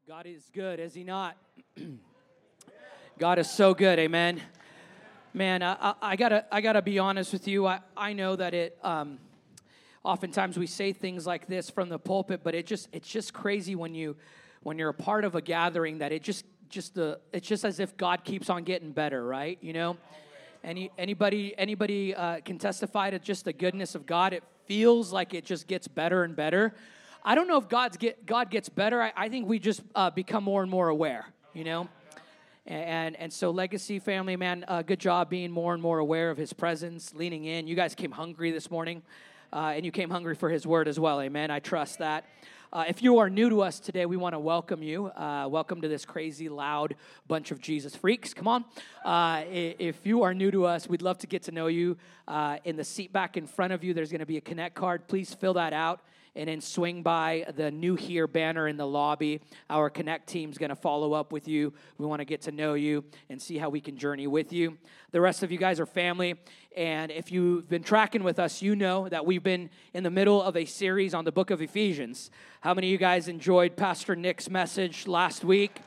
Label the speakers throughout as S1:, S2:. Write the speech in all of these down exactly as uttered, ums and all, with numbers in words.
S1: God is good, is he not? God is so good, amen. Man, I, I, I gotta I gotta be honest with you. I, I know that it um, oftentimes we say things like this from the pulpit, but it just it's just crazy when you when you're a part of a gathering that it just just the it's just as if God keeps on getting better, right? You know, any anybody anybody uh, can testify to just the goodness of God. It feels like it just gets better and better. I don't know if God's get, God gets better. I, I think we just uh, become more and more aware, you know? And and so Legacy family, man, uh, good job being more and more aware of his presence, leaning in. You guys came hungry this morning, uh, and you came hungry for his word as well, amen? I trust that. Uh, if you are new to us today, we want to welcome you. Uh, welcome to this crazy, loud bunch of Jesus freaks. Come on. Uh, if you are new to us, we'd love to get to know you. Uh, in the seat back in front of you, there's going to be a Connect card. Please fill that out. And then swing by the New Here banner in the lobby. Our Connect team's going to follow up with you. We want to get to know you and see how we can journey with you. The rest of you guys are family. And if you've been tracking with us, you know that we've been in the middle of a series on the book of Ephesians. How many of you guys enjoyed Pastor Nick's message last week?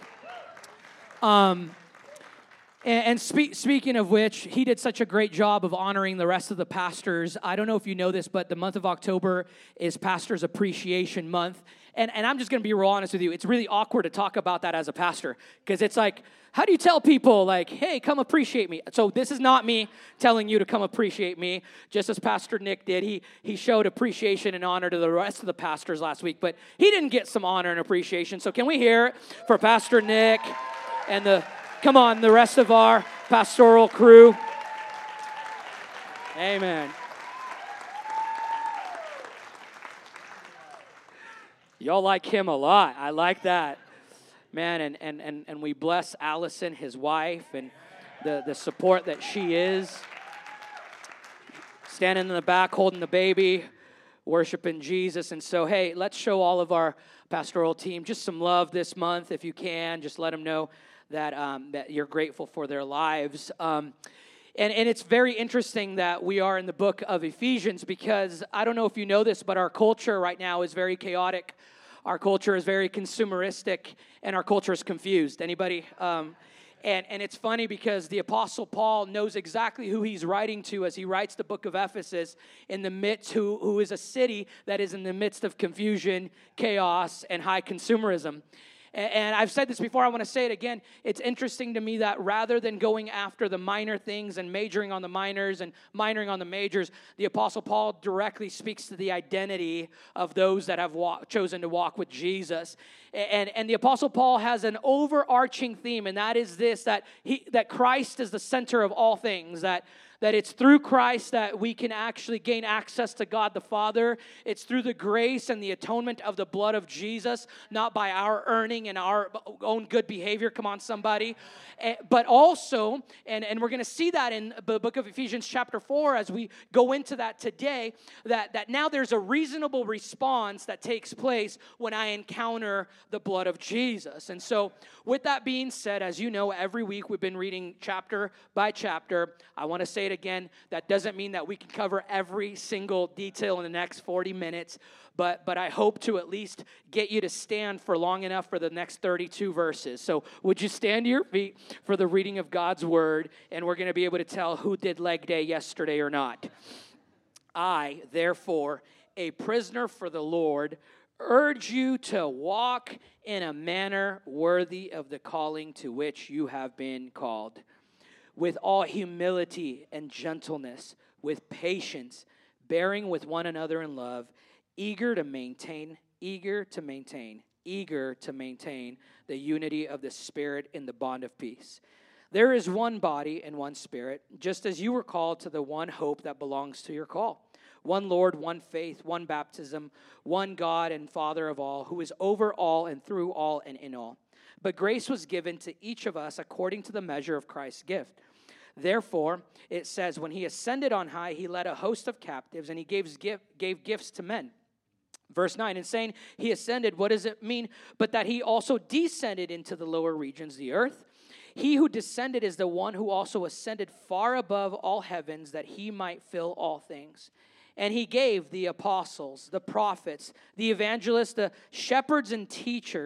S1: Um... And spe- speaking of which, he did such a great job of honoring the rest of the pastors. I don't know if you know this, but the month of October is Pastors Appreciation Month. And, and I'm just going to be real honest with you. It's really awkward to talk about that as a pastor because it's like, how do you tell people, like, hey, come appreciate me? So this is not me telling you to come appreciate me, just as Pastor Nick did. He, he showed appreciation and honor to the rest of the pastors last week, but he didn't get some honor and appreciation. So can we hear it for Pastor Nick and the... Come on, the rest of our pastoral crew. Amen. Y'all like him a lot. I like that. Man, and and and, and we bless Allison, his wife, and the, the support that she is. Standing in the back, holding the baby, worshiping Jesus. And so, hey, let's show all of our pastoral team just some love this month if you can. Just let them know that um, that you're grateful for their lives. Um, and, and it's very interesting that we are in the book of Ephesians because I don't know if you know this, but our culture right now is very chaotic. Our culture is very consumeristic, and our culture is confused. Anybody? Um, and, and it's funny because the Apostle Paul knows exactly who he's writing to as he writes the book of Ephesus in the midst, who, who is a city that is in the midst of confusion, chaos, and high consumerism. And I've said this before, I want to say it again. It's interesting to me that rather than going after the minor things and majoring on the minors and minoring on the majors, the Apostle Paul directly speaks to the identity of those that have walk, chosen to walk with Jesus. And, and the Apostle Paul has an overarching theme, and that is this, that he that Christ is the center of all things, that That it's through Christ that we can actually gain access to God the Father. It's through the grace and the atonement of the blood of Jesus, not by our earning and our own good behavior. Come on, somebody. But also, and, and we're going to see that in the book of Ephesians chapter four as we go into that today, that, that now there's a reasonable response that takes place when I encounter the blood of Jesus. And so with that being said, as you know, every week we've been reading chapter by chapter. I want to say it again, that doesn't mean that we can cover every single detail in the next forty minutes, but but I hope to at least get you to stand for long enough for the next thirty-two verses. So would you stand to your feet for the reading of God's word, and we're going to be able to tell who did leg day yesterday or not. I, therefore, a prisoner for the Lord, urge you to walk in a manner worthy of the calling to which you have been called, with all humility and gentleness, with patience, bearing with one another in love, eager to maintain, eager to maintain, eager to maintain the unity of the Spirit in the bond of peace. There is one body and one Spirit, just as you were called to the one hope that belongs to your call. One Lord, one faith, one baptism, one God and Father of all, who is over all and through all and in all. But grace was given to each of us according to the measure of Christ's gift. Therefore, it says, when he ascended on high, he led a host of captives, and he gave, gave gifts to men. Verse nine, in saying he ascended, what does it mean? But that he also descended into the lower regions, the earth. He who descended is the one who also ascended far above all heavens, that he might fill all things. And he gave the apostles, the prophets, the evangelists, the shepherds and teachers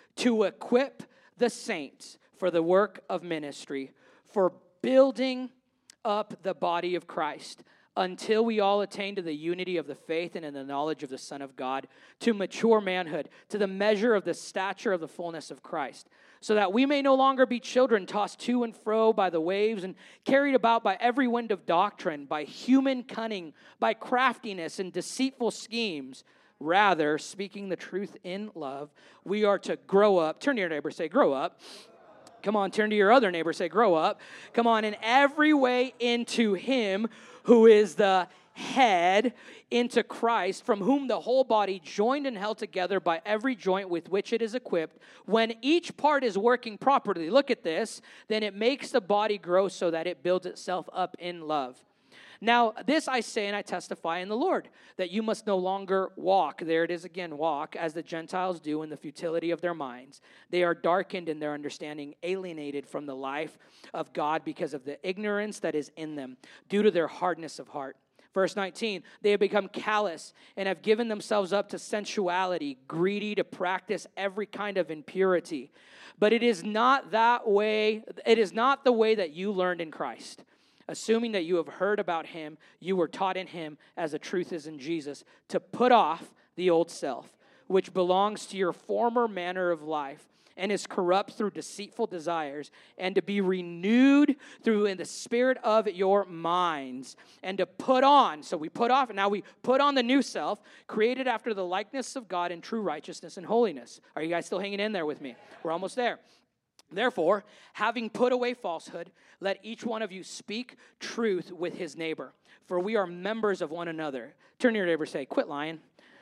S1: to equip the saints for the work of ministry, for building up the body of Christ, until we all attain to the unity of the faith and in the knowledge of the Son of God, to mature manhood, to the measure of the stature of the fullness of Christ, so that we may no longer be children tossed to and fro by the waves and carried about by every wind of doctrine, by human cunning, by craftiness and deceitful schemes. Rather, speaking the truth in love, we are to grow up. Turn to your neighbor, say, grow up. Come on, turn to your other neighbor, say, grow up. Come on, in every way into him who is the head, into Christ, from whom the whole body, joined and held together by every joint with which it is equipped, when each part is working properly, look at this, then it makes the body grow so that it builds itself up in love. Now, this I say and I testify in the Lord, that you must no longer walk, there it is again, walk, as the Gentiles do in the futility of their minds. They are darkened in their understanding, alienated from the life of God because of the ignorance that is in them, due to their hardness of heart. Verse nineteen, they have become callous and have given themselves up to sensuality, greedy to practice every kind of impurity. But it is not that way, it is not the way that you learned in Christ. Assuming that you have heard about him, you were taught in him, as the truth is in Jesus, to put off the old self, which belongs to your former manner of life, and is corrupt through deceitful desires, and to be renewed through in the spirit of your minds, and to put on, so we put off, and now we put on the new self, created after the likeness of God in true righteousness and holiness. Are you guys still hanging in there with me? We're almost there. Therefore, having put away falsehood, let each one of you speak truth with his neighbor, for we are members of one another. Turn to your neighbor and say, quit lying.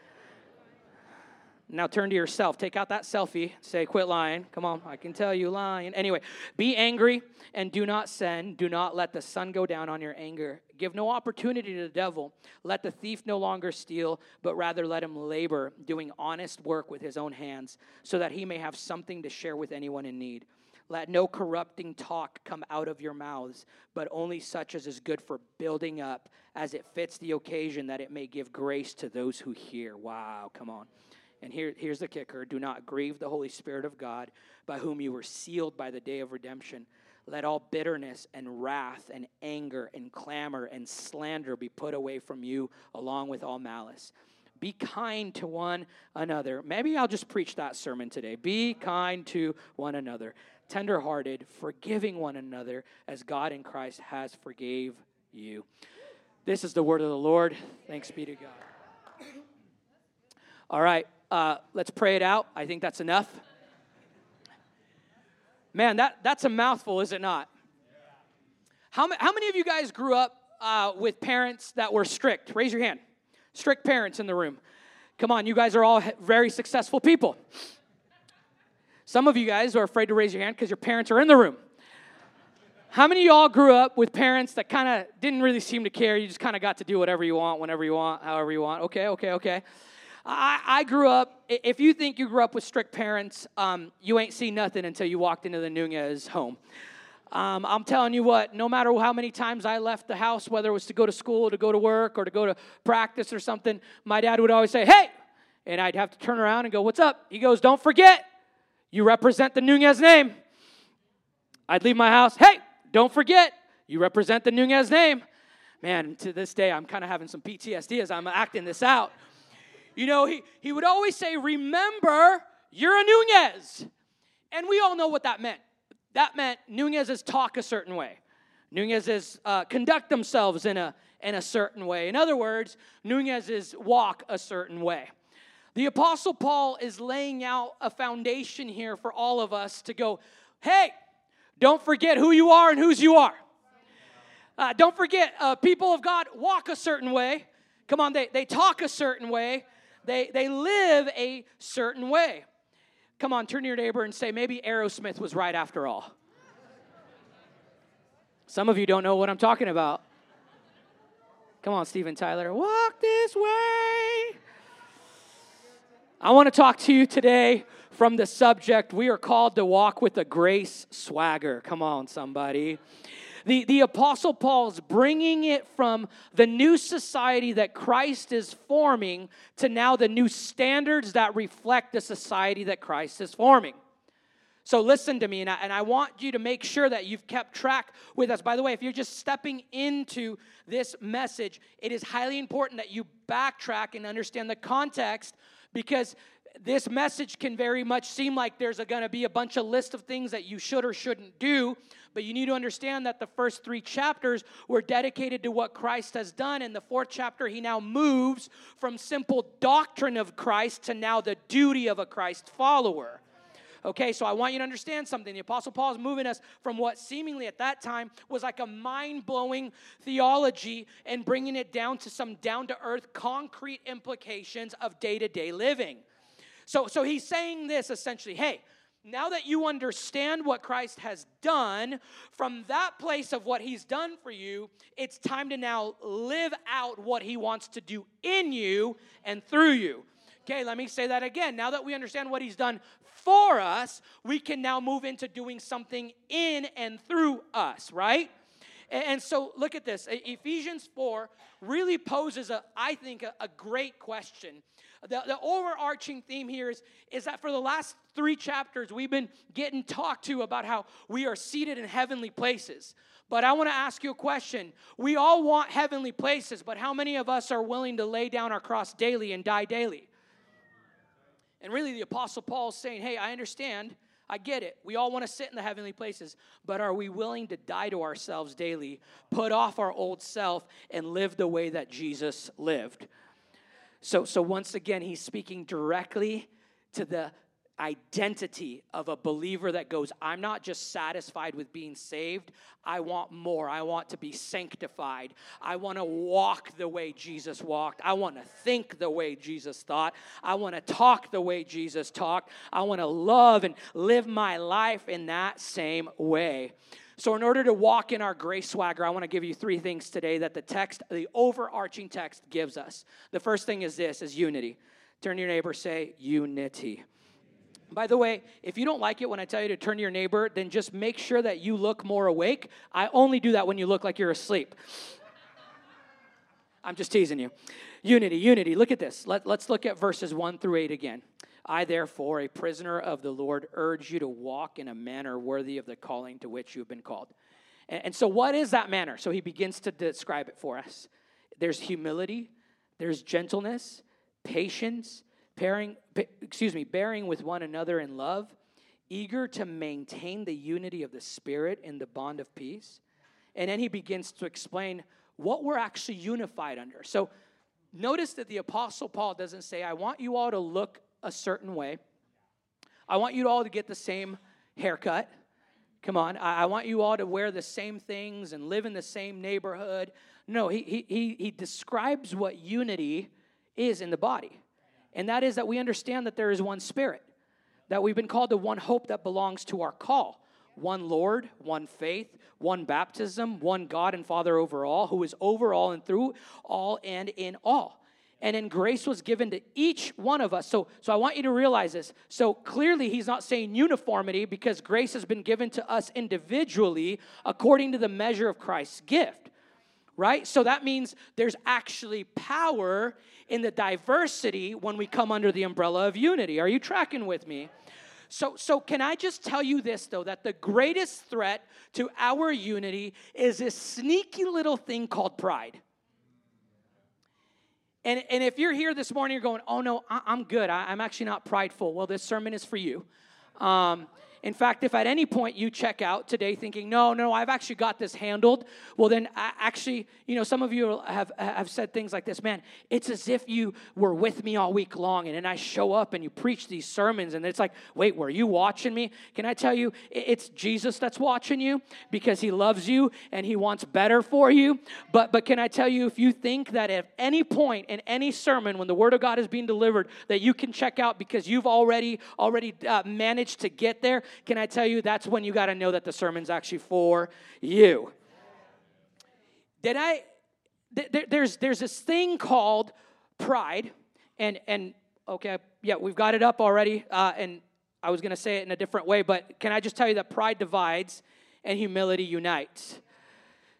S1: Now turn to yourself. Take out that selfie. Say, quit lying. Come on, I can tell you lying. Anyway, be angry and do not sin. Do not let the sun go down on your anger. Give no opportunity to the devil. Let the thief no longer steal, but rather let him labor, doing honest work with his own hands, so that he may have something to share with anyone in need. Let no corrupting talk come out of your mouths, but only such as is good for building up, as it fits the occasion, that it may give grace to those who hear. Wow, come on. And here, here's the kicker. Do not grieve the Holy Spirit of God, by whom you were sealed by the day of redemption. Let all bitterness and wrath and anger and clamor and slander be put away from you, along with all malice. Be kind to one another. Maybe I'll just preach that sermon today. Be kind to one another, tenderhearted, forgiving one another, as God in Christ has forgave you. This is the word of the Lord. Thanks be to God. All right, uh, let's pray it out. I think that's enough. Man, that, that's a mouthful, is it not? How, ma- how many of you guys grew up uh, with parents that were strict? Raise your hand. Strict parents in the room. Come on, you guys are all very successful people. Some of you guys are afraid to raise your hand because your parents are in the room. How many of y'all grew up with parents that kind of didn't really seem to care? You just kind of got to do whatever you want, whenever you want, however you want. Okay, okay, okay. I, I grew up, if you think you grew up with strict parents, um, you ain't seen nothing until you walked into the Nunez home. Um, I'm telling you what, no matter how many times I left the house, whether it was to go to school or to go to work or to go to practice or something, my dad would always say, hey, and I'd have to turn around and go, what's up? He goes, don't forget, you represent the Nunez name. I'd leave my house, hey, don't forget, you represent the Nunez name. Man, to this day, I'm kind of having some P T S D as I'm acting this out. You know, he, he would always say, remember, you're a Nunez. And we all know what that meant. That meant Nunez's talk a certain way. Nunez's uh, conduct themselves in a, in a certain way. In other words, Nunez's walk a certain way. The Apostle Paul is laying out a foundation here for all of us to go, hey, don't forget who you are and whose you are. Uh, don't forget, uh, people of God walk a certain way. Come on, they, they talk a certain way. They, they live a certain way. Come on, turn to your neighbor and say, maybe Aerosmith was right after all. Some of you don't know what I'm talking about. Come on, Steven Tyler. Walk this way. I want to talk to you today from the subject, we are called to walk with a grace swagger. Come on, somebody. The, the Apostle Paul's bringing it from the new society that Christ is forming to now the new standards that reflect the society that Christ is forming. So listen to me, and I, and I want you to make sure that you've kept track with us. By the way, if you're just stepping into this message, it is highly important that you backtrack and understand the context, because this message can very much seem like there's going to be a bunch of list of things that you should or shouldn't do, but you need to understand that the first three chapters were dedicated to what Christ has done. In the fourth chapter, he now moves from simple doctrine of Christ to now the duty of a Christ follower. Okay, so I want you to understand something. The Apostle Paul is moving us from what seemingly at that time was like a mind-blowing theology and bringing it down to some down-to-earth concrete implications of day-to-day living. So, so he's saying this essentially, hey, now that you understand what Christ has done, from that place of what he's done for you, it's time to now live out what he wants to do in you and through you. Okay, let me say that again. Now that we understand what he's done for us, we can now move into doing something in and through us, right? And so look at this. Ephesians four really poses, a, I think, a, a great question. The, the overarching theme here is, is that for the last three chapters, we've been getting talked to about how we are seated in heavenly places. But I want to ask you a question. We all want heavenly places, but how many of us are willing to lay down our cross daily and die daily? And really, the Apostle Paul is saying, hey, I understand. I get it. We all want to sit in the heavenly places. But are we willing to die to ourselves daily, put off our old self, and live the way that Jesus lived? So, so once again, he's speaking directly to the identity of a believer that goes, I'm not just satisfied with being saved. I want more. I want to be sanctified. I want to walk the way Jesus walked. I want to think the way Jesus thought. I want to talk the way Jesus talked. I want to love and live my life in that same way. So in order to walk in our grace swagger, I want to give you three things today that the text, the overarching text gives us. The first thing is this, is unity. Turn to your neighbor, say unity. By the way, if you don't like it when I tell you to turn to your neighbor, then just make sure that you look more awake. I only do that when you look like you're asleep. I'm just teasing you. Unity, unity. Look at this. Let, let's look at verses one through eight again. I, therefore, a prisoner of the Lord, urge you to walk in a manner worthy of the calling to which you have been called. And, and so what is that manner? So he begins to describe it for us. There's humility. There's gentleness, patience, Bearing, excuse me, bearing with one another in love, eager to maintain the unity of the Spirit in the bond of peace. And then he begins to explain what we're actually unified under. So notice that the Apostle Paul doesn't say, I want you all to look a certain way. I want you all to get the same haircut. Come on, I, I want you all to wear the same things and live in the same neighborhood. No, he, he, he, he describes what unity is in the body. And that is that we understand that there is one Spirit, that we've been called to one hope that belongs to our call, one Lord, one faith, one baptism, one God and Father over all, who is over all and through all and in all. And then grace was given to each one of us. So, so I want you to realize this. So clearly he's not saying uniformity, because grace has been given to us individually according to the measure of Christ's gift. Right? So that means there's actually power in the diversity when we come under the umbrella of unity. Are you tracking with me? So, so can I just tell you this, though, that the greatest threat to our unity is this sneaky little thing called pride. And, and if you're here this morning, you're going, oh, no, I, I'm good. I, I'm actually not prideful. Well, this sermon is for you. Um In fact, if at any point you check out today thinking, no, no, I've actually got this handled, well, then I actually, you know, some of you have have said things like this, man, it's as if you were with me all week long, and then I show up and you preach these sermons, and it's like, wait, were you watching me? Can I tell you, it's Jesus that's watching you, because he loves you and he wants better for you. But but can I tell you, if you think that at any point in any sermon when the word of God is being delivered that you can check out because you've already, already uh, managed to get there, can I tell you, that's when you got to know that the sermon's actually for you. Did I, th- there's there's this thing called pride, and, and okay, yeah, we've got it up already, uh, and I was going to say it in a different way, but can I just tell you that pride divides and humility unites?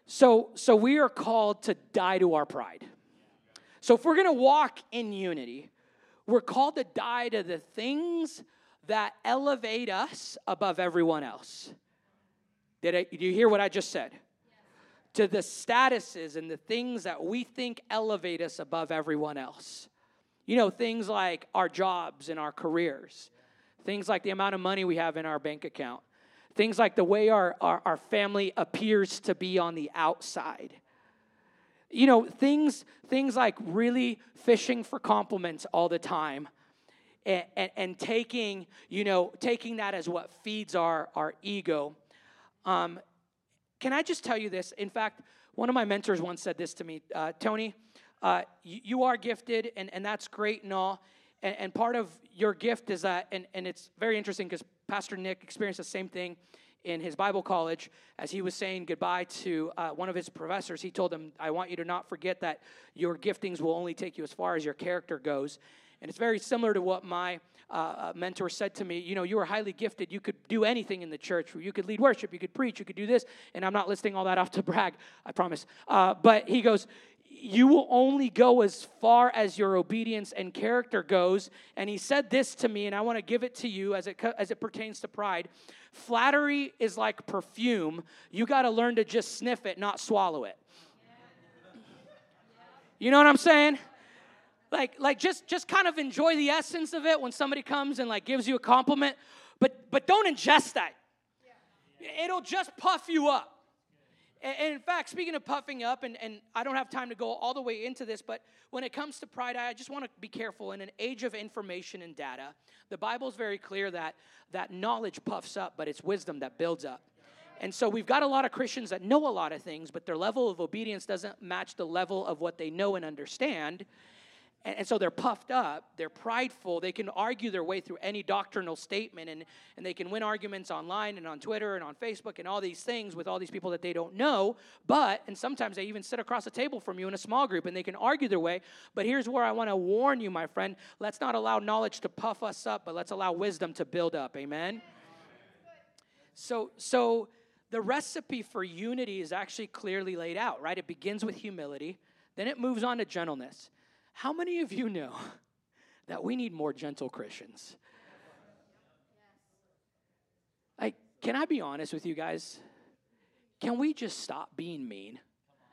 S1: So, so we are called to die to our pride. So if we're going to walk in unity, we're called to die to the things that elevate us above everyone else. Did, I, did you hear what I just said? Yes. To the statuses and the things that we think elevate us above everyone else. You know, things like our jobs and our careers. Things like the amount of money we have in our bank account. Things like the way our, our, our family appears to be on the outside. You know, things things like really fishing for compliments all the time and, and, and taking, you know, taking that as what feeds our, our ego. Um, can I just tell you this? In fact, one of my mentors once said this to me, uh, Tony, uh, you, you are gifted, and, and that's great and all. And, and part of your gift is that, and, and it's very interesting because Pastor Nick experienced the same thing in his Bible college. As he was saying goodbye to uh, one of his professors, he told him, I want you to not forget that your giftings will only take you as far as your character goes. And it's very similar to what my uh, mentor said to me. You know, you were highly gifted. You could do anything in the church. You could lead worship. You could preach. You could do this. And I'm not listing all that off to brag, I promise. Uh, but he goes, you will only go as far as your obedience and character goes. And he said this to me, and I want to give it to you as it as it pertains to pride. Flattery is like perfume. You got to learn to just sniff it, not swallow it. You know what I'm saying? Like, like just, just kind of enjoy the essence of it when somebody comes and like gives you a compliment, but but don't ingest that. It'll just puff you up. And in fact, speaking of puffing up, and, and I don't have time to go all the way into this, but when it comes to pride, I just want to be careful. In an age of information and data, the Bible's very clear that, that knowledge puffs up, but it's wisdom that builds up. And so we've got a lot of Christians that know a lot of things, but their level of obedience doesn't match the level of what they know and understand. And, and so they're puffed up, they're prideful, they can argue their way through any doctrinal statement, and, and they can win arguments online and on Twitter and on Facebook and all these things with all these people that they don't know, but, and sometimes they even sit across a table from you in a small group and they can argue their way, but here's where I want to warn you, my friend, let's not allow knowledge to puff us up, but let's allow wisdom to build up, amen? So, so the recipe for unity is actually clearly laid out, right? It begins with humility, then it moves on to gentleness. How many of you know that we need more gentle Christians? Like, can I be honest with you guys? Can we just stop being mean?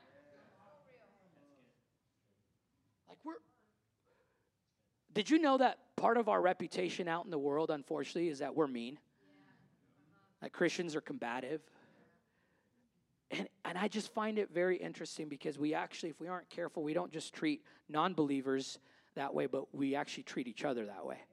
S1: Like, we're, did you know that part of our reputation out in the world, unfortunately, is that we're mean? Like, Christians are combative. And and I just find it very interesting because we actually, if we aren't careful, we don't just treat non-believers that way, but we actually treat each other that way.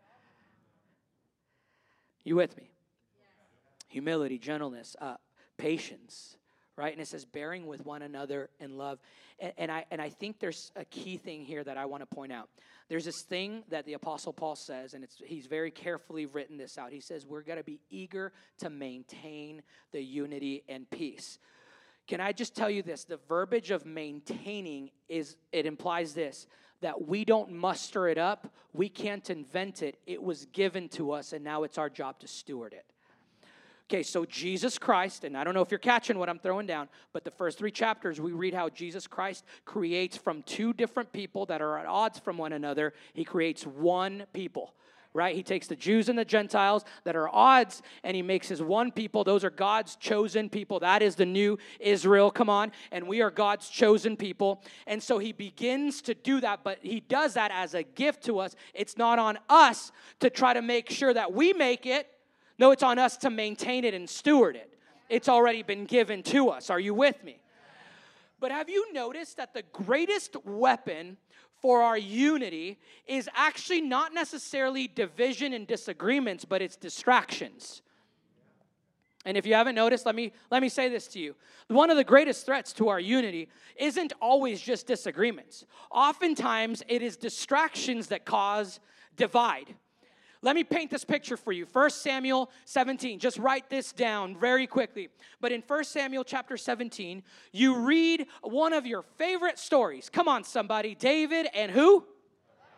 S1: You with me? Humility, gentleness, uh, patience, right? And it says bearing with one another in love. And, and I and I think there's a key thing here that I want to point out. There's this thing that the Apostle Paul says, and it's he's very carefully written this out. He says we're going to be eager to maintain the unity and peace. Can I just tell you this? The verbiage of maintaining is, it implies this, that we don't muster it up. We can't invent it. It was given to us, and now it's our job to steward it. Okay, so Jesus Christ, and I don't know if you're catching what I'm throwing down, but the first three chapters, we read how Jesus Christ creates from two different people that are at odds from one another. He creates one people. Right? He takes the Jews and the Gentiles that are odds, and he makes his one people. Those are God's chosen people. That is the new Israel. Come on. And we are God's chosen people. And so he begins to do that, but he does that as a gift to us. It's not on us to try to make sure that we make it. No, it's on us to maintain it and steward it. It's already been given to us. Are you with me? But have you noticed that the greatest weapon for our unity is actually not necessarily division and disagreements, but it's distractions? And if you haven't noticed, let me let me say this to you. One of the greatest threats to our unity isn't always just disagreements. Oftentimes, it is distractions that cause divide. Let me paint this picture for you. First Samuel seventeen. Just write this down very quickly. But in First Samuel chapter seventeen, you read one of your favorite stories. Come on, somebody. David and who?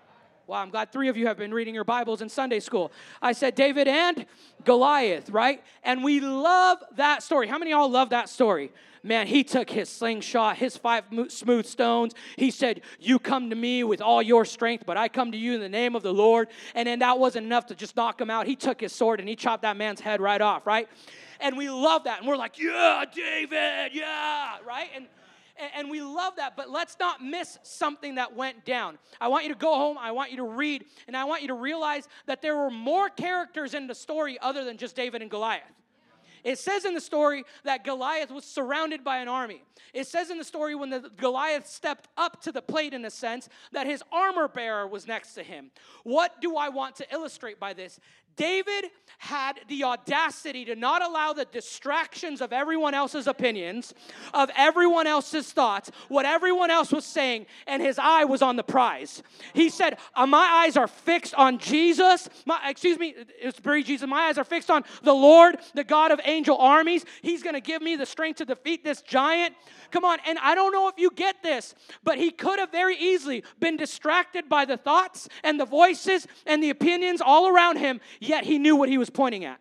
S1: Well, I'm glad three of you have been reading your Bibles in Sunday school. I said David and Goliath, right? And we love that story. How many of y'all love that story? Man, he took his slingshot, his five smooth stones. He said, you come to me with all your strength, but I come to you in the name of the Lord. And then that wasn't enough to just knock him out. He took his sword and he chopped that man's head right off, right? And we love that. And we're like, yeah, David, yeah, right? And And we love that, but let's not miss something that went down. I want you to go home, I want you to read, and I want you to realize that there were more characters in the story other than just David and Goliath. It says in the story that Goliath was surrounded by an army. It says in the story when the Goliath stepped up to the plate, in a sense, that his armor bearer was next to him. What do I want to illustrate by this? David had the audacity to not allow the distractions of everyone else's opinions, of everyone else's thoughts, what everyone else was saying, and his eye was on the prize. He said, uh, my eyes are fixed on Jesus. My, excuse me, it's very Jesus. My eyes are fixed on the Lord, the God of angel armies. He's going to give me the strength to defeat this giant. Come on, and I don't know if you get this, but he could have very easily been distracted by the thoughts and the voices and the opinions all around him, yet he knew what he was pointing at.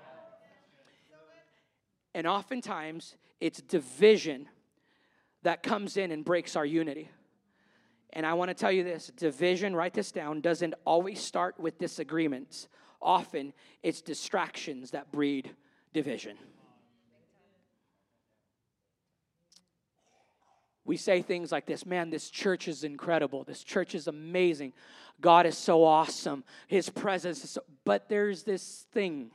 S1: And oftentimes, it's division that comes in and breaks our unity. And I want to tell you this, division, write this down, doesn't always start with disagreements. Often, it's distractions that breed division. We say things like this, man, this church is incredible. This church is amazing. God is so awesome. His presence is so, but there's this thing.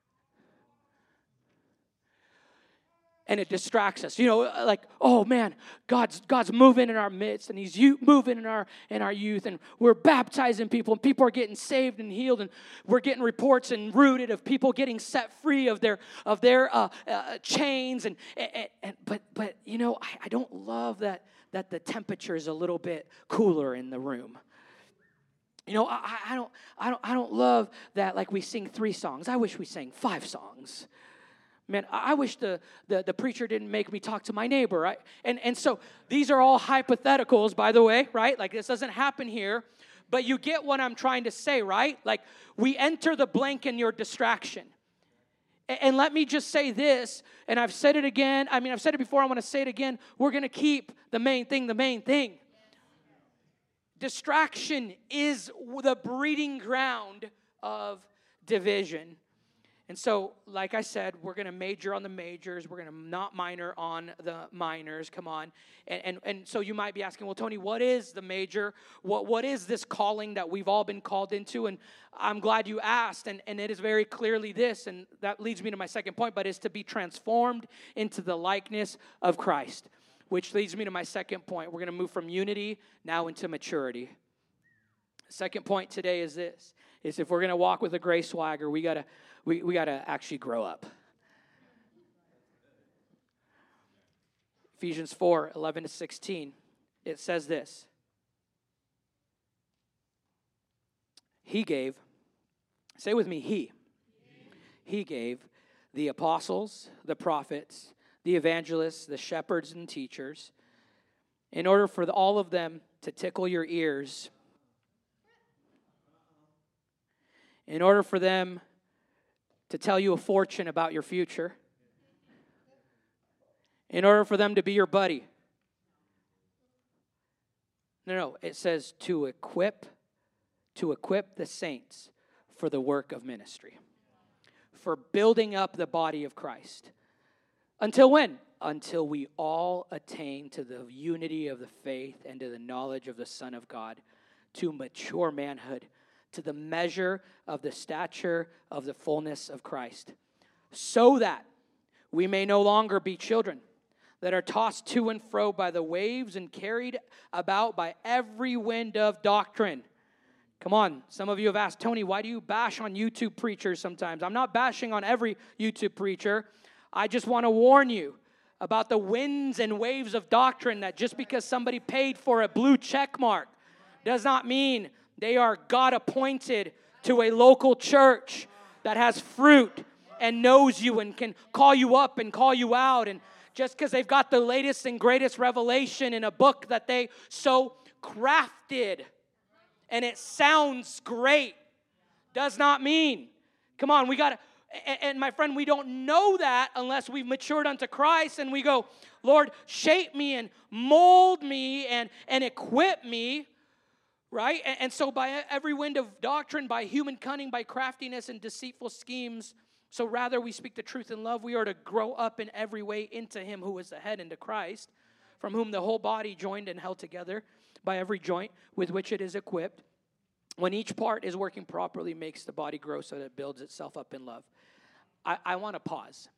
S1: And it distracts us. You know, like, oh man, God's God's moving in our midst, and He's you, moving in our in our youth, and we're baptizing people, and people are getting saved and healed, and we're getting reports and rooted of people getting set free of their of their uh, uh, chains, and, and and but but you know, I, I don't love that that the temperature is a little bit cooler in the room. You know, I, I don't I don't I don't love that like we sing three songs. I wish we sang five songs. Man, I wish the, the, the preacher didn't make me talk to my neighbor, right? And, and so these are all hypotheticals, by the way, right? Like this doesn't happen here, but you get what I'm trying to say, right? Like we enter the blank in your distraction. And, and let me just say this, and I've said it again. I mean, I've said it before. I want to say it again. We're going to keep the main thing the main thing. Distraction is the breeding ground of division. And so, like I said, we're going to major on the majors. We're going to not minor on the minors. Come on. And, and and so you might be asking, well, Tony, what is the major? What What is this calling that we've all been called into? And I'm glad you asked. And, and it is very clearly this, and that leads me to my second point, but is to be transformed into the likeness of Christ, which leads me to my second point. We're going to move from unity now into maturity. Second point today is this, is if we're going to walk with a grace swagger, we got to We we got to actually grow up. Ephesians four, eleven to sixteen, it says this. He gave, say with me, he. He gave the apostles, the prophets, the evangelists, the shepherds and teachers, in order for the, all of them to tickle your ears, in order for them to tell you a fortune about your future, in order for them to be your buddy. No, no, it says to equip, to equip the saints for the work of ministry, for building up the body of Christ. Until when? Until we all attain to the unity of the faith and to the knowledge of the Son of God, to mature manhood, to the measure of the stature of the fullness of Christ, so that we may no longer be children that are tossed to and fro by the waves and carried about by every wind of doctrine. Come on, some of you have asked, Tony, why do you bash on YouTube preachers sometimes? I'm not bashing on every YouTube preacher. I just want to warn you about the winds and waves of doctrine that just because somebody paid for a blue check mark does not mean they are God-appointed to a local church that has fruit and knows you and can call you up and call you out. And just because they've got the latest and greatest revelation in a book that they so crafted and it sounds great. Does not mean. Come on, we got to, and, and my friend, we don't know that unless we've matured unto Christ and we go, Lord, shape me and mold me and, and equip me, right? And, and so by every wind of doctrine, by human cunning, by craftiness and deceitful schemes, so rather we speak the truth in love, we are to grow up in every way into him who is the head, into Christ, from whom the whole body joined and held together by every joint with which it is equipped, when each part is working properly, makes the body grow so that it builds itself up in love. I, I want to pause.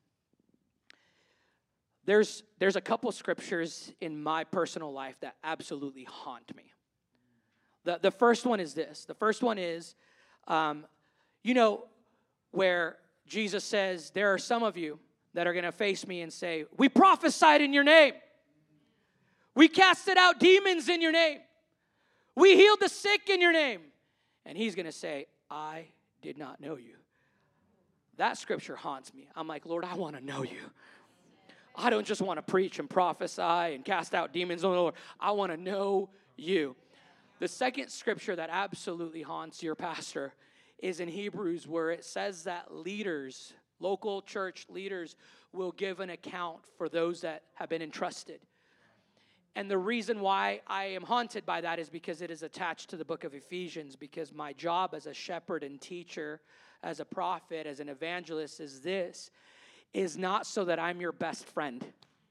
S1: There's, there's a couple scriptures in my personal life that absolutely haunt me. The, the first one is this. The first one is, um, you know, where Jesus says, there are some of you that are going to face me and say, we prophesied in your name. We casted out demons in your name. We healed the sick in your name. And he's going to say, I did not know you. That scripture haunts me. I'm like, Lord, I want to know you. I don't just want to preach and prophesy and cast out demons on the Lord. I want to know you. The second scripture that absolutely haunts your pastor is in Hebrews, where it says that leaders, local church leaders, will give an account for those that have been entrusted. And the reason why I am haunted by that is because it is attached to the book of Ephesians, because my job as a shepherd and teacher, as a prophet, as an evangelist is this, is not so that I'm your best friend.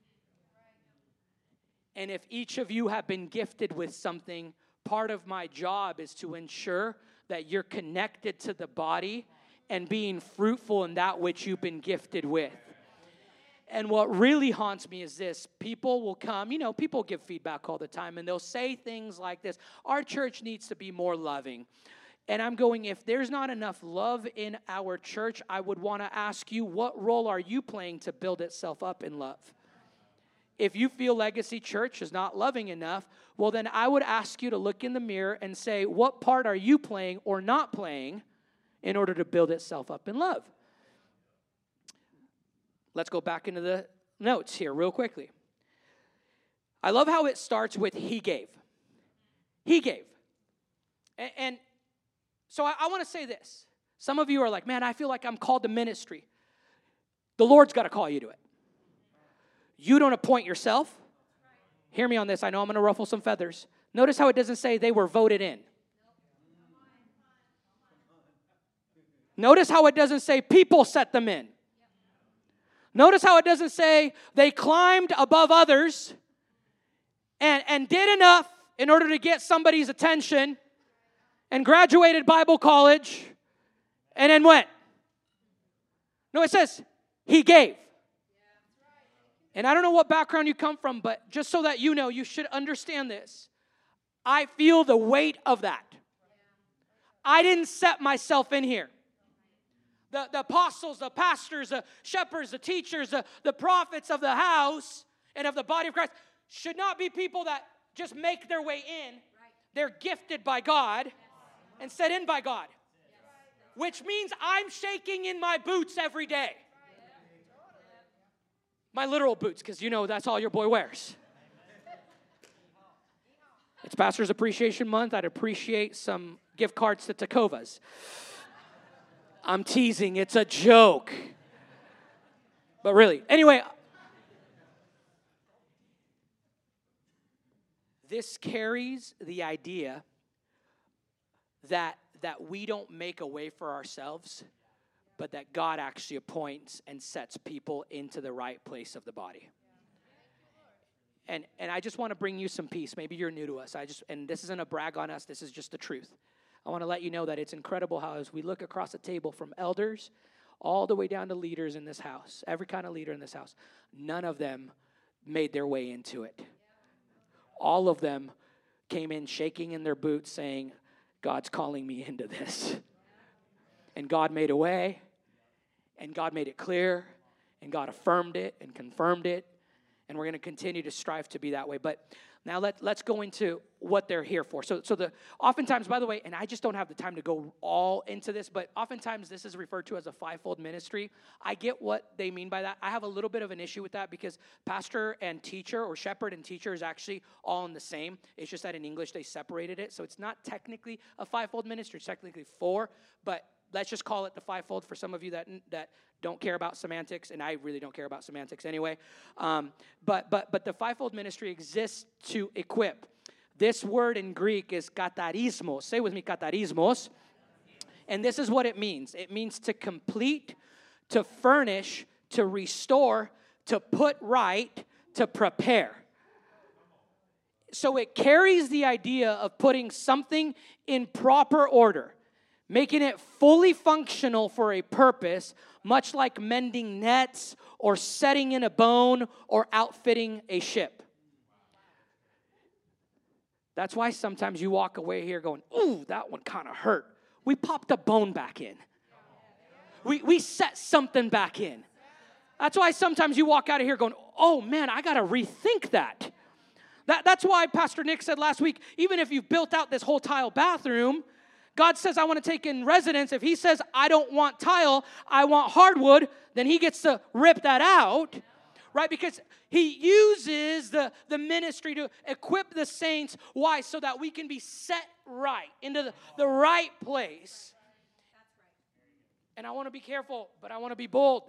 S1: And if each of you have been gifted with something, part of my job is to ensure that you're connected to the body and being fruitful in that which you've been gifted with. And what really haunts me is this. People will come, you know, people give feedback all the time, and they'll say things like this. Our church needs to be more loving. And I'm going, if there's not enough love in our church, I would want to ask you, what role are you playing to build itself up in love? If you feel Legacy Church is not loving enough, well, then I would ask you to look in the mirror and say, what part are you playing or not playing in order to build itself up in love? Let's go back into the notes here real quickly. I love how it starts with he gave. He gave. And, and so I, I want to say this. Some of you are like, man, I feel like I'm called to ministry. The Lord's got to call you to it. You don't appoint yourself. Hear me on this. I know I'm going to ruffle some feathers. Notice how it doesn't say they were voted in. Notice how it doesn't say people set them in. Notice how it doesn't say they climbed above others and, and did enough in order to get somebody's attention and graduated Bible college and then went. No, it says he gave. And I don't know what background you come from, but just so that you know, you should understand this. I feel the weight of that. I didn't set myself in here. The, the apostles, the pastors, the shepherds, the teachers, the, the prophets of the house and of the body of Christ should not be people that just make their way in. They're gifted by God and set in by God. Which means I'm shaking in my boots every day. My literal boots, because you know that's all your boy wears. It's Pastor's Appreciation Month. I'd appreciate some gift cards to Tecovas. I'm teasing. It's a joke. But really, anyway. This carries the idea that, that we don't make a way for ourselves, but that God actually appoints and sets people into the right place of the body. And and I just want to bring you some peace. Maybe you're new to us. I just and this isn't a brag on us. This is just the truth. I want to let you know that it's incredible how as we look across the table from elders all the way down to leaders in this house, every kind of leader in this house, none of them made their way into it. All of them came in shaking in their boots saying, God's calling me into this. And God made a way. And God made it clear, and God affirmed it and confirmed it, and we're going to continue to strive to be that way. But now let, let's go into what they're here for. So, so the oftentimes, by the way, and I just don't have the time to go all into this, but oftentimes this is referred to as a fivefold ministry. I get what they mean by that. I have a little bit of an issue with that because pastor and teacher, or shepherd and teacher, is actually all in the same. It's just that in English they separated it. So it's not technically a fivefold ministry. It's technically four, but let's just call it the fivefold for some of you that that don't care about semantics, and I really don't care about semantics anyway. Um, but but but the fivefold ministry exists to equip. This word in Greek is katarismos. Say with me, katarismos. And this is what it means. It means to complete, to furnish, to restore, to put right, to prepare. So it carries the idea of putting something in proper order, making it fully functional for a purpose, much like mending nets or setting in a bone or outfitting a ship. That's why sometimes you walk away here going, ooh, that one kind of hurt. We popped a bone back in. We, we set something back in. That's why sometimes you walk out of here going, oh, man, I got to rethink that. that. That's why Pastor Nick said last week, even if you've built out this whole tile bathroom, God says, I want to take in residence. If he says, I don't want tile, I want hardwood, then he gets to rip that out, right? Because he uses the, the ministry to equip the saints. Why? So that we can be set right, into the, the right place. And I want to be careful, but I want to be bold.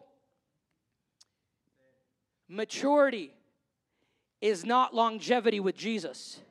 S1: Maturity is not longevity with Jesus.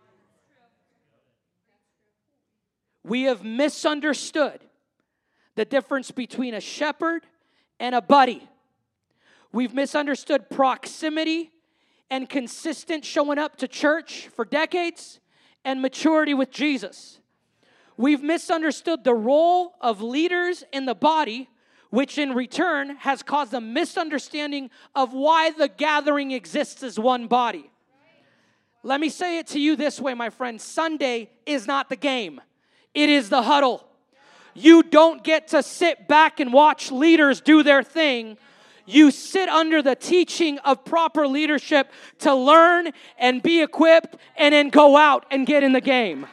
S1: We have misunderstood the difference between a shepherd and a buddy. We've misunderstood proximity and consistent showing up to church for decades and maturity with Jesus. We've misunderstood the role of leaders in the body, which in return has caused a misunderstanding of why the gathering exists as one body. Let me say it to you this way, my friend. Sunday is not the game. It is the huddle. You don't get to sit back and watch leaders do their thing. You sit under the teaching of proper leadership to learn and be equipped and then go out and get in the game.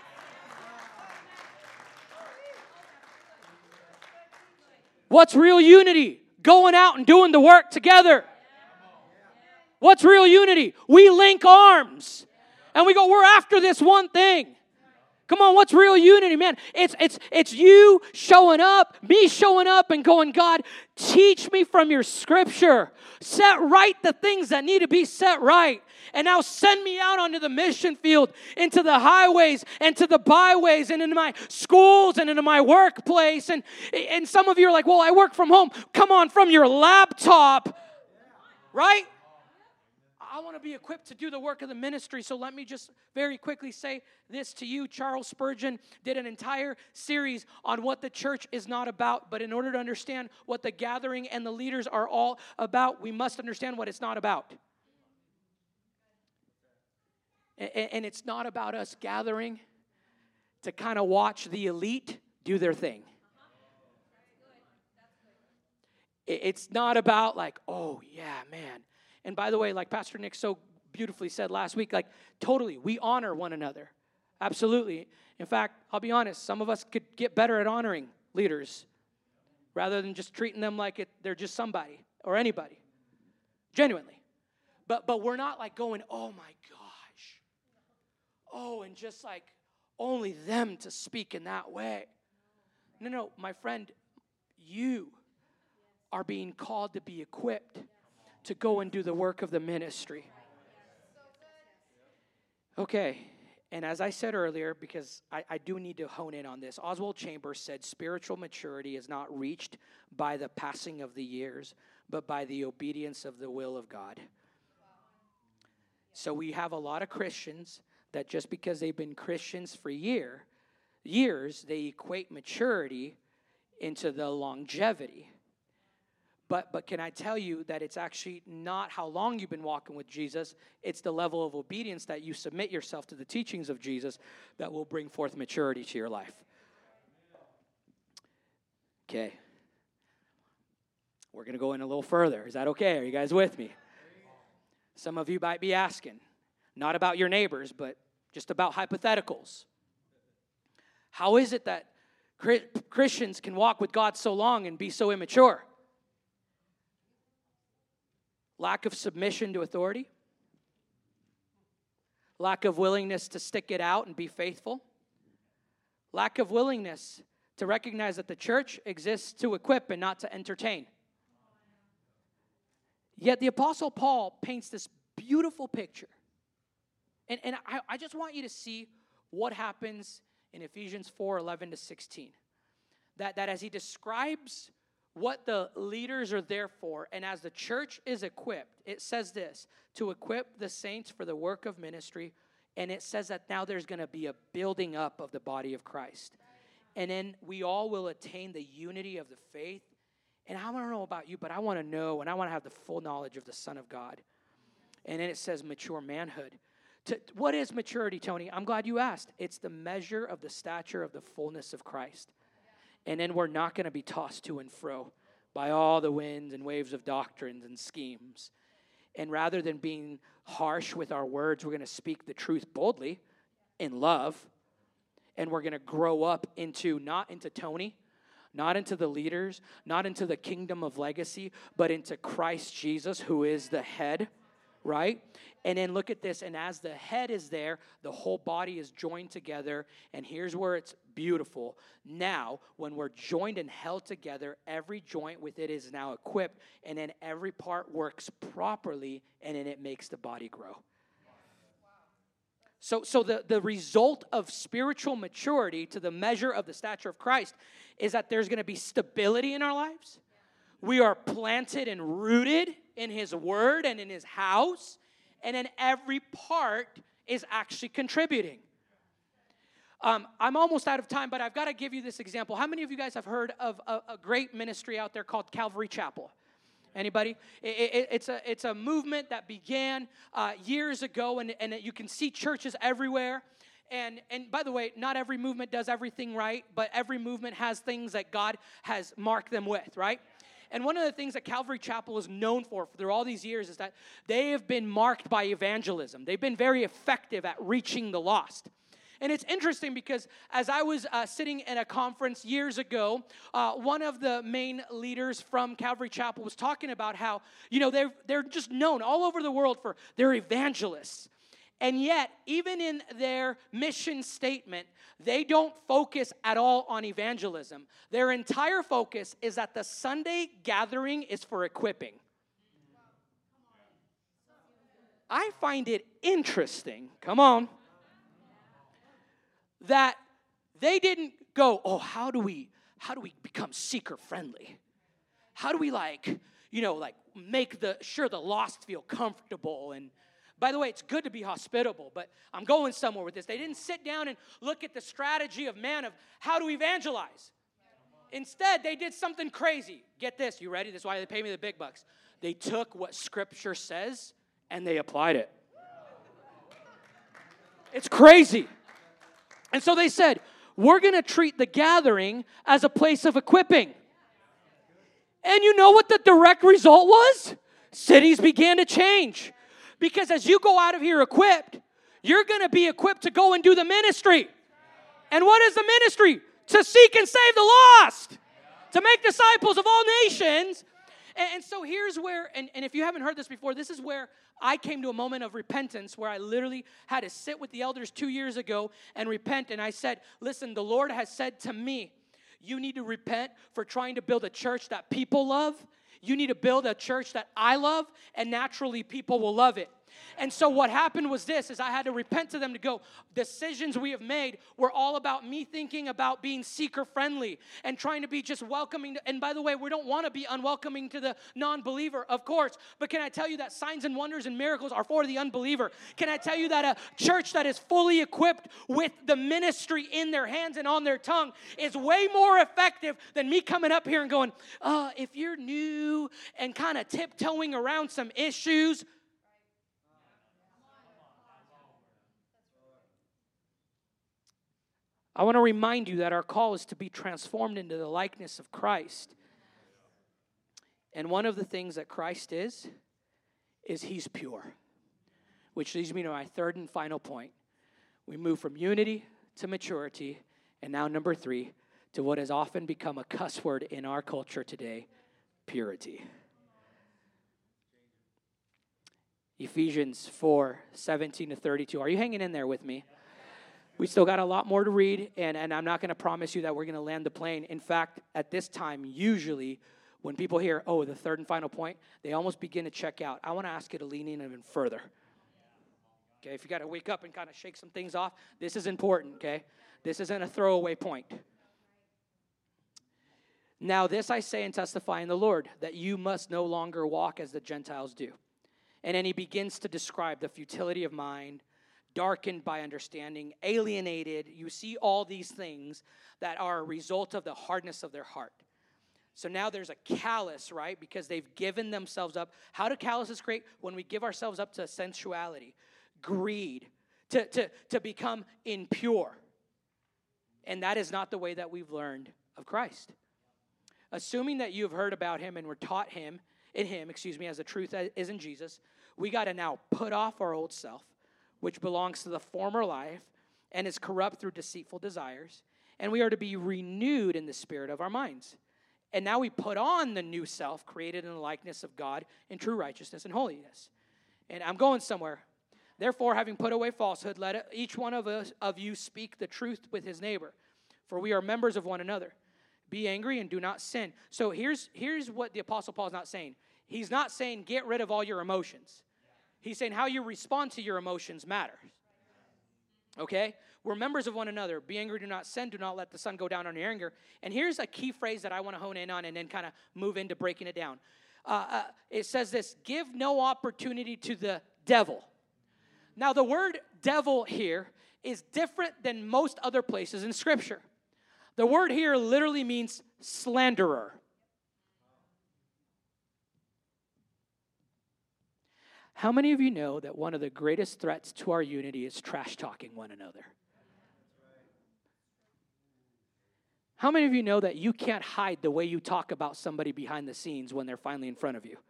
S1: What's real unity? Going out and doing the work together. What's real unity? We link arms and we go, we're after this one thing. Come on, what's real unity, man? It's it's it's you showing up, me showing up and going, God, teach me from your scripture. Set right the things that need to be set right. And now send me out onto the mission field, into the highways and to the byways and into my schools and into my workplace. And, and some of you are like, well, I work from home. Come on, from your laptop, right? I want to be equipped to do the work of the ministry. So let me just very quickly say this to you. Charles Spurgeon did an entire series on what the church is not about. But in order to understand what the gathering and the leaders are all about, we must understand what it's not about. And it's not about us gathering to kind of watch the elite do their thing. It's not about like, oh, yeah, man. And by the way, like Pastor Nick so beautifully said last week, like totally, we honor one another. Absolutely. In fact, I'll be honest, some of us could get better at honoring leaders rather than just treating them like it, they're just somebody or anybody. Genuinely. But but we're not like going, oh my gosh. Oh, and just like only them to speak in that way. No, no, my friend, you are being called to be equipped to go and do the work of the ministry. Okay, and as I said earlier, because I, I do need to hone in on this, Oswald Chambers said spiritual maturity is not reached by the passing of the years, but by the obedience of the will of God. So we have a lot of Christians that just because they've been Christians for year, years, they equate maturity into the longevity. But but can I tell you that it's actually not how long you've been walking with Jesus. It's the level of obedience that you submit yourself to the teachings of Jesus that will bring forth maturity to your life. Okay. We're going to go in a little further. Is that okay? Are you guys with me? Some of you might be asking, not about your neighbors, but just about hypotheticals. How is it that Christians can walk with God so long and be so immature? Lack of submission to authority. Lack of willingness to stick it out and be faithful. Lack of willingness to recognize that the church exists to equip and not to entertain. Yet the Apostle Paul paints this beautiful picture. And, and I, I just want you to see what happens in Ephesians four, eleven to sixteen. That, that as he describes what the leaders are there for, and as the church is equipped, it says this, to equip the saints for the work of ministry, and it says that now there's going to be a building up of the body of Christ. And then we all will attain the unity of the faith. And I don't know about you, but I want to know, and I want to have the full knowledge of the Son of God. And then it says mature manhood. To, what is maturity, Tony? I'm glad you asked. It's the measure of the stature of the fullness of Christ. And then we're not going to be tossed to and fro by all the winds and waves of doctrines and schemes. And rather than being harsh with our words, we're going to speak the truth boldly in love. And we're going to grow up into, not into Tony, not into the leaders, not into the kingdom of legacy, but into Christ Jesus, who is the head, right? And then look at this, and as the head is there, the whole body is joined together, and here's where it's beautiful. Now, when we're joined and held together, every joint with it is now equipped, and then every part works properly, and then it makes the body grow. So, so the, the result of spiritual maturity to the measure of the stature of Christ is that there's going to be stability in our lives. We are planted and rooted in His Word and in His house, and then every part is actually contributing. Um, I'm almost out of time, but I've got to give you this example. How many of you guys have heard of a, a great ministry out there called Calvary Chapel? Anybody? It, it, it's a it's a movement that began uh, years ago, and, and you can see churches everywhere. And and by the way, not every movement does everything right, but every movement has things that God has marked them with, right? And one of the things that Calvary Chapel is known for through all these years is that they have been marked by evangelism. They've been very effective at reaching the lost. And it's interesting because as I was uh, sitting at a conference years ago, uh, one of the main leaders from Calvary Chapel was talking about how, you know, they're, they're just known all over the world for their evangelists. And yet, even in their mission statement, they don't focus at all on evangelism. Their entire focus is that the Sunday gathering is for equipping. I find it interesting, come on, that they didn't go, oh, how do we, how do we become seeker friendly? How do we like, you know, like make the, sure the lost feel comfortable? And by the way, it's good to be hospitable, but I'm going somewhere with this. They didn't sit down and look at the strategy of man of how to evangelize. Instead, they did something crazy. Get this, you ready? This is why they pay me the big bucks. They took what Scripture says and they applied it. It's crazy. And so they said, we're going to treat the gathering as a place of equipping. And you know what the direct result was? Cities began to change. Because as you go out of here equipped, you're going to be equipped to go and do the ministry. And what is the ministry? To seek and save the lost. To make disciples of all nations. And, and so here's where, and, and if you haven't heard this before, this is where I came to a moment of repentance where I literally had to sit with the elders two years ago and repent. And I said, listen, the Lord has said to me, you need to repent for trying to build a church that people love. You need to build a church that I love, and naturally people will love it. And so what happened was this, is I had to repent to them to go, decisions we have made were all about me thinking about being seeker-friendly and trying to be just welcoming. To, and by the way, we don't want to be unwelcoming to the non-believer, of course. But can I tell you that signs and wonders and miracles are for the unbeliever? Can I tell you that a church that is fully equipped with the ministry in their hands and on their tongue is way more effective than me coming up here and going, uh, if you're new and kind of tiptoeing around some issues, I want to remind you that our call is to be transformed into the likeness of Christ. And one of the things that Christ is, is He's pure. which leads me to my third and final point. We move from unity to maturity, and now number three, to what has often become a cuss word in our culture today, purity. Ephesians four, seventeen to thirty-two. Are you hanging in there with me? We still got a lot more to read, and, and I'm not going to promise you that we're going to land the plane. In fact, at this time, usually, when people hear, oh, the third and final point, they almost begin to check out. I want to ask you to lean in even further. Okay, if you got to wake up and kind of shake some things off, this is important, okay? This isn't a throwaway point. Now this I say and testify in the Lord, that you must no longer walk as the Gentiles do. And then he begins to describe the futility of mind, darkened by understanding, alienated. You see all these things that are a result of the hardness of their heart. So now there's a callous, right? Because they've given themselves up. How do calluses create? When we give ourselves up to sensuality, greed, to, to, to become impure. And that is not the way that we've learned of Christ. Assuming that you've heard about him and were taught him, in him, excuse me, as the truth is in Jesus, we got to now put off our old self, which belongs to the former life and is corrupt through deceitful desires, and we are to be renewed in the spirit of our minds. And now we put on the new self, created in the likeness of God in true righteousness and holiness. And I'm going somewhere. Therefore, having put away falsehood, let each one of us of you speak the truth with his neighbor, for we are members of one another. Be angry and do not sin. So here's, here's what the Apostle Paul is not saying. He's not saying get rid of all your emotions. He's saying how you respond to your emotions matters. Okay? We're members of one another. Be angry, do not sin. Do not let the sun go down on your anger. And here's a key phrase that I want to hone in on and then kind of move into breaking it down. Uh, uh, it says this, give no opportunity to the devil. Now, the word devil here is different than most other places in Scripture. The word here literally means slanderer. How many of you know that one of the greatest threats to our unity is trash-talking one another? How many of you know that you can't hide the way you talk about somebody behind the scenes when they're finally in front of you?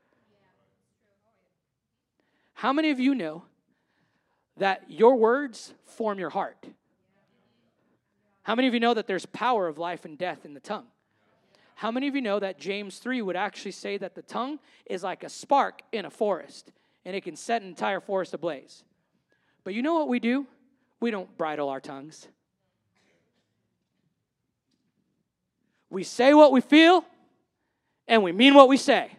S1: How many of you know that your words form your heart? How many of you know that there's power of life and death in the tongue? How many of you know that James three would actually say that the tongue is like a spark in a forest, and it can set an entire forest ablaze? But you know what we do? We don't bridle our tongues. We say what we feel, and we mean what we say.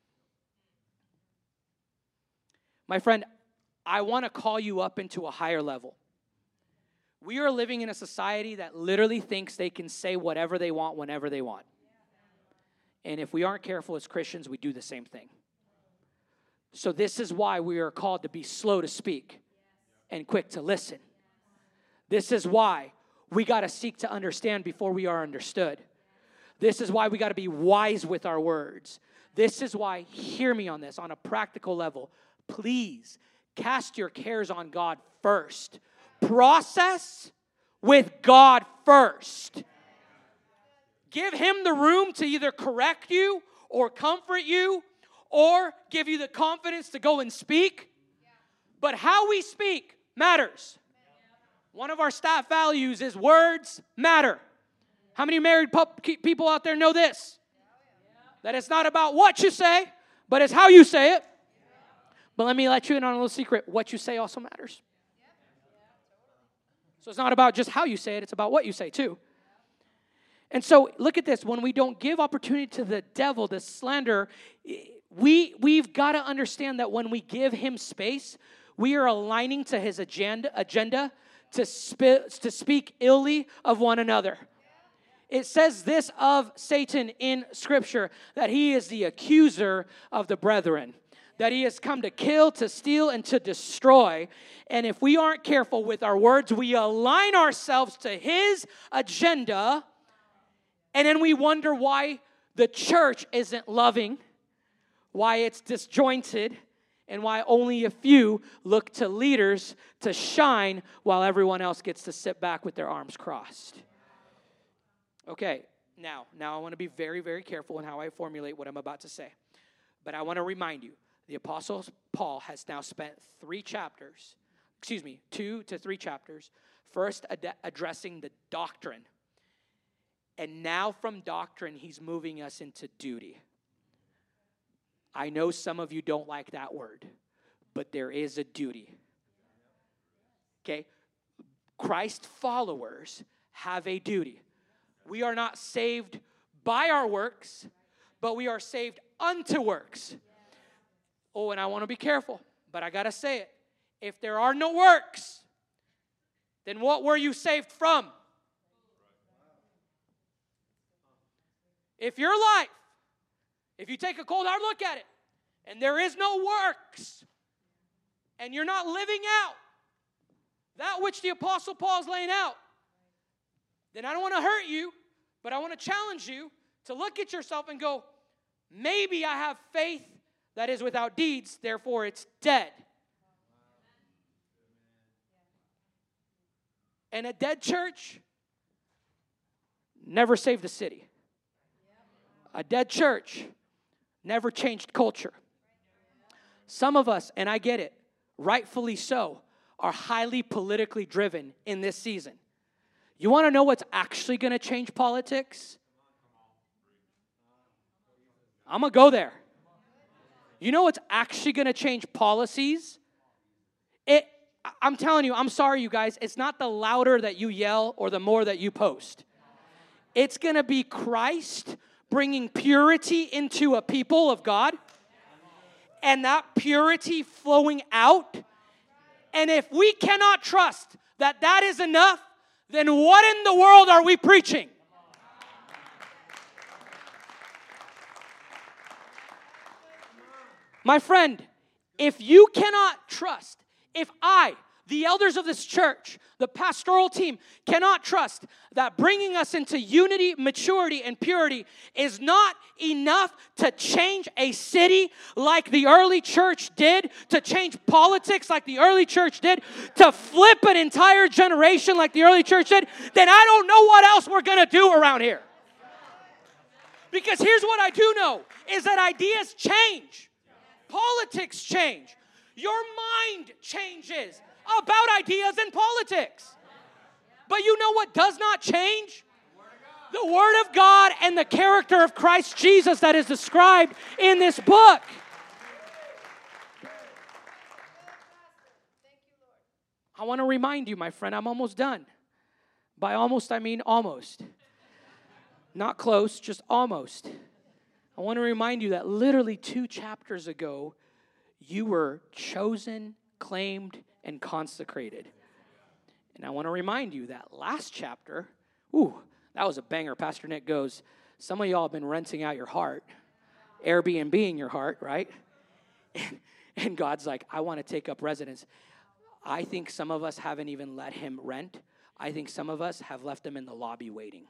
S1: My friend, I want to call you up into a higher level. We are living in a society that literally thinks they can say whatever they want whenever they want. And if we aren't careful as Christians, we do the same thing. So this is why we are called to be slow to speak and quick to listen. This is why we got to seek to understand before we are understood. This is why we got to be wise with our words. This is why, hear me on this, on a practical level, please cast your cares on God first. Process with God first. Give him the room to either correct you or comfort you or give you the confidence to go and speak. But how we speak matters. One of our staff values is words matter. How many married people out there know this? That it's not about what you say, but it's how you say it. But let me let you in on a little secret. What you say also matters. So it's not about just how you say it, it's about what you say too. And so look at this. When we don't give opportunity to the devil, the slander, we, we've got to understand that when we give him space, we are aligning to his agenda, agenda to, sp- to speak illy of one another. It says this of Satan in Scripture, that he is the accuser of the brethren. That he has come to kill, to steal, and to destroy. And if we aren't careful with our words, we align ourselves to his agenda, and then we wonder why the church isn't loving, why it's disjointed, and why only a few look to leaders to shine while everyone else gets to sit back with their arms crossed. Okay, now, now I want to be very, very careful in how I formulate what I'm about to say. But I want to remind you, The Apostle Paul has now spent three chapters, excuse me, two to three chapters, first ad- addressing the doctrine. And now from doctrine, he's moving us into duty. I know some of you don't like that word, but there is a duty. Okay? Christ followers have a duty. We are not saved by our works, but we are saved unto works. Oh, and I want to be careful, but I got to say it. If there are no works, then what were you saved from? If your life, if you take a cold hard look at it, and there is no works, and you're not living out that which the Apostle Paul is laying out, then I don't want to hurt you, but I want to challenge you to look at yourself and go, maybe I have faith that is without deeds, therefore it's dead. And a dead church never saved the city. A dead church never changed culture. Some of us, and I get it, rightfully so, are highly politically driven in this season. You want to know what's actually going to change politics? I'm going to go there. You know what's actually going to change policies? It, I'm telling you, I'm sorry, you guys, it's not the louder that you yell or the more that you post. It's going to be Christ bringing purity into a people of God, and that purity flowing out. And if we cannot trust that that is enough, then what in the world are we preaching? My friend, if you cannot trust, if I, the elders of this church, the pastoral team, cannot trust that bringing us into unity, maturity, and purity is not enough to change a city like the early church did, to change politics like the early church did, to flip an entire generation like the early church did, then I don't know what else we're going to do around here. Because here's what I do know, is that ideas change. Politics change. Your mind changes about ideas and politics. But you know what does not change? The Word of God and the character of Christ Jesus that is described in this book. I want to remind you, my friend, I'm almost done. By almost, I mean almost. Not close, just almost. I want to remind you that literally two chapters ago, you were chosen, claimed, and consecrated. And I want to remind you that last chapter, ooh, that was a banger. Pastor Nick goes, some of y'all have been renting out your heart, Airbnb-ing your heart, right? And, and God's like, I want to take up residence. I think some of us haven't even let him rent. I think some of us have left him in the lobby waiting.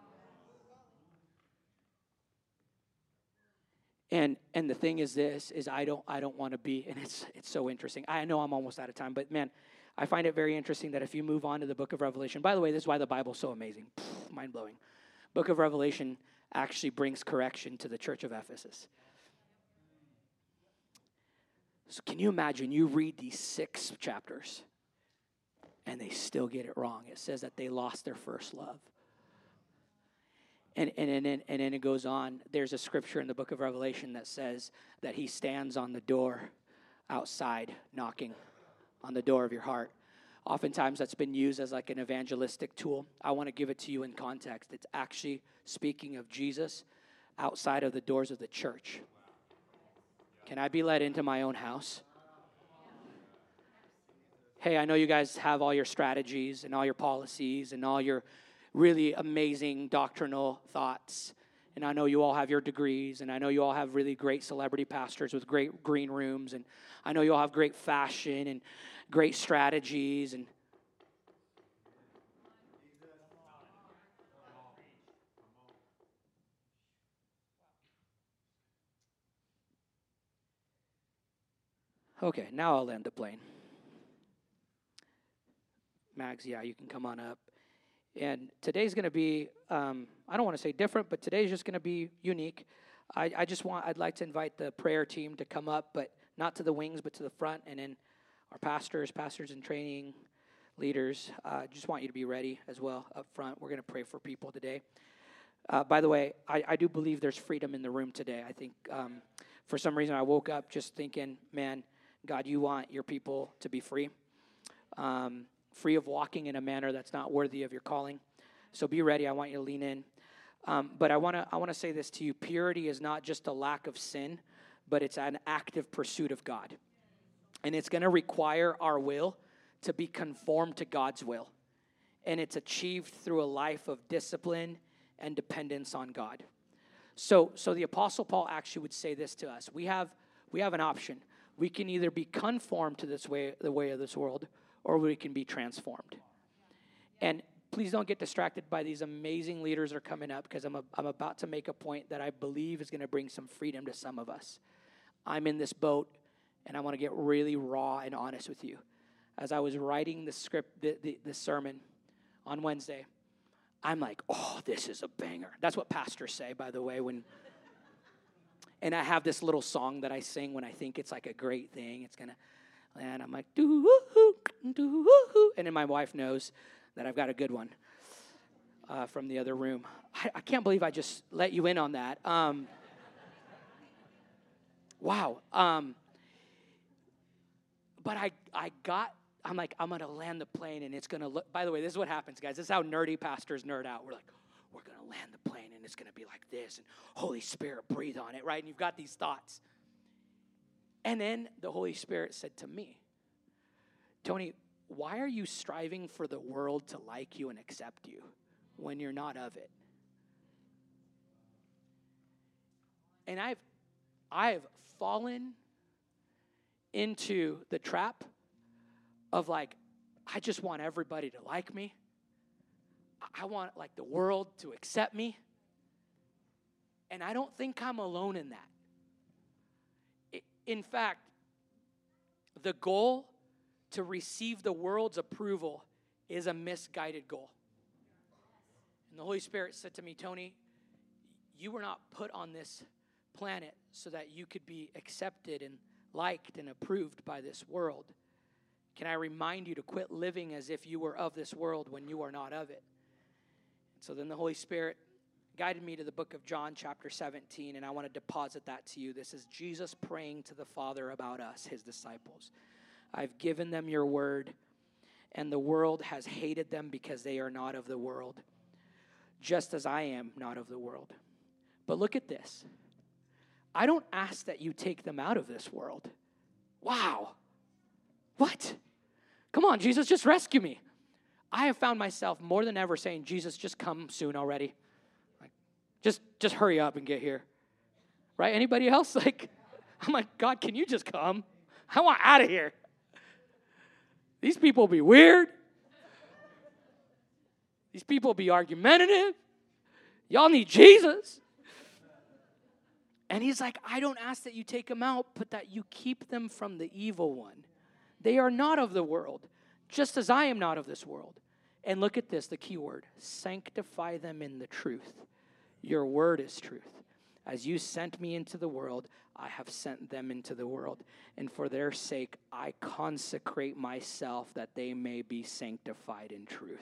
S1: And and the thing is this, is I don't I don't want to be, and it's it's so interesting. I know I'm almost out of time, but man, I find it very interesting that if you move on to the book of Revelation, by the way, this is why the Bible's so amazing. Mind-blowing. Book of Revelation actually brings correction to the church of Ephesus. So can you imagine, you read these six chapters, and they still get it wrong. It says that they lost their first love. And, and, and, and, and then it goes on. There's a scripture in the book of Revelation that says that he stands on the door outside knocking on the door of your heart. Oftentimes that's been used as like an evangelistic tool. I want to give it to you in context. It's actually speaking of Jesus outside of the doors of the church. Can I be let into my own house? Hey, I know you guys have all your strategies and all your policies and all your really amazing doctrinal thoughts. And I know you all have your degrees, and I know you all have really great celebrity pastors with great green rooms, and I know you all have great fashion and great strategies. And okay, now I'll land the plane. Mags, yeah, you can come on up. And today's going to be, um, I don't want to say different, but today's just going to be unique. I, I just want, I'd like to invite the prayer team to come up, but not to the wings, but to the front. And then our pastors, pastors in training, leaders, uh, just want you to be ready as well up front. We're going to pray for people today. Uh, by the way, I, I do believe there's freedom in the room today. I think um, for some reason I woke up just thinking, man, God, you want your people to be free, um, free of walking in a manner that's not worthy of your calling. So be ready. I want you to lean in. Um, but I want to I want to say this to you. Purity is not just a lack of sin, but it's an active pursuit of God. And it's going to require our will to be conformed to God's will. And it's achieved through a life of discipline and dependence on God. So so the Apostle Paul actually would say this to us. We have we have an option. We can either be conformed to this way, the way of this world, or we can be transformed. And please don't get distracted by these amazing leaders that are coming up, because I'm, a, I'm about to make a point that I believe is going to bring some freedom to some of us. I'm in this boat, and I want to get really raw and honest with you. As I was writing the script, the, the, the sermon on Wednesday, I'm like, oh, this is a banger. That's what pastors say, by the way. When, and I have this little song that I sing when I think it's like a great thing. It's going to, and I'm like, doo-hoo, doo-hoo. And then my wife knows that I've got a good one uh, from the other room. I, I can't believe I just let you in on that. Um, wow. Um, but I, I got, I'm like, I'm going to land the plane, and it's going to look, by the way, this is what happens, guys. This is how nerdy pastors nerd out. We're like, we're going to land the plane, and it's going to be like this, and Holy Spirit, breathe on it, right? And you've got these thoughts. And then the Holy Spirit said to me, Tony, why are you striving for the world to like you and accept you when you're not of it? And I've I've fallen into the trap of like, I just want everybody to like me. I want like the world to accept me. And I don't think I'm alone in that. In fact, the goal to receive the world's approval is a misguided goal. And the Holy Spirit said to me, Tony, you were not put on this planet so that you could be accepted and liked and approved by this world. Can I remind you to quit living as if you were of this world when you are not of it? So then the Holy Spirit guided me to the book of John chapter seventeen, and I want to deposit that to you. This is Jesus praying to the Father about us, his disciples. I've given them your word, and the world has hated them because they are not of the world, just as I am not of the world. But look at this. I don't ask that you take them out of this world. Wow. What? Come on, Jesus, just rescue me. I have found myself more than ever saying, Jesus, just come soon already. Like, just, just hurry up and get here. Right? Anybody else? Like, I'm like, God, can you just come? I want out of here. These people be weird. These people be argumentative. Y'all need Jesus. And he's like, I don't ask that you take them out, but that you keep them from the evil one. They are not of the world, just as I am not of this world. And look at this, the key word, sanctify them in the truth. Your word is truth. As you sent me into the world, I have sent them into the world. And for their sake, I consecrate myself that they may be sanctified in truth.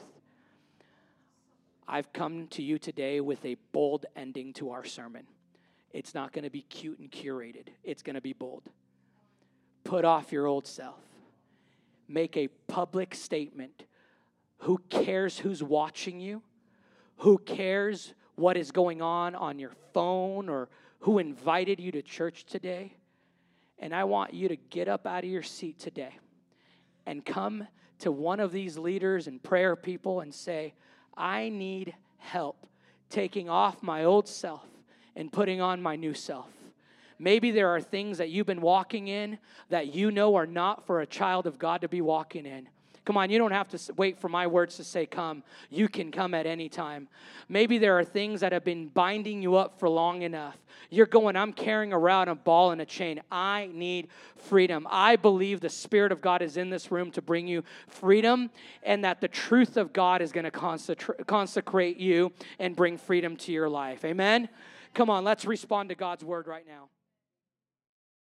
S1: I've come to you today with a bold ending to our sermon. It's not going to be cute and curated. It's going to be bold. Put off your old self. Make a public statement. Who cares who's watching you? Who cares what is going on on your phone or who invited you to church today? And I want you to get up out of your seat today and come to one of these leaders and prayer people and say, I need help taking off my old self and putting on my new self. Maybe there are things that you've been walking in that you know are not for a child of God to be walking in. Come on, you don't have to wait for my words to say come. You can come at any time. Maybe there are things that have been binding you up for long enough. You're going, I'm carrying around a ball and a chain. I need freedom. I believe the Spirit of God is in this room to bring you freedom, and that the truth of God is going to consecrate you and bring freedom to your life. Amen? Come on, let's respond to God's word right now.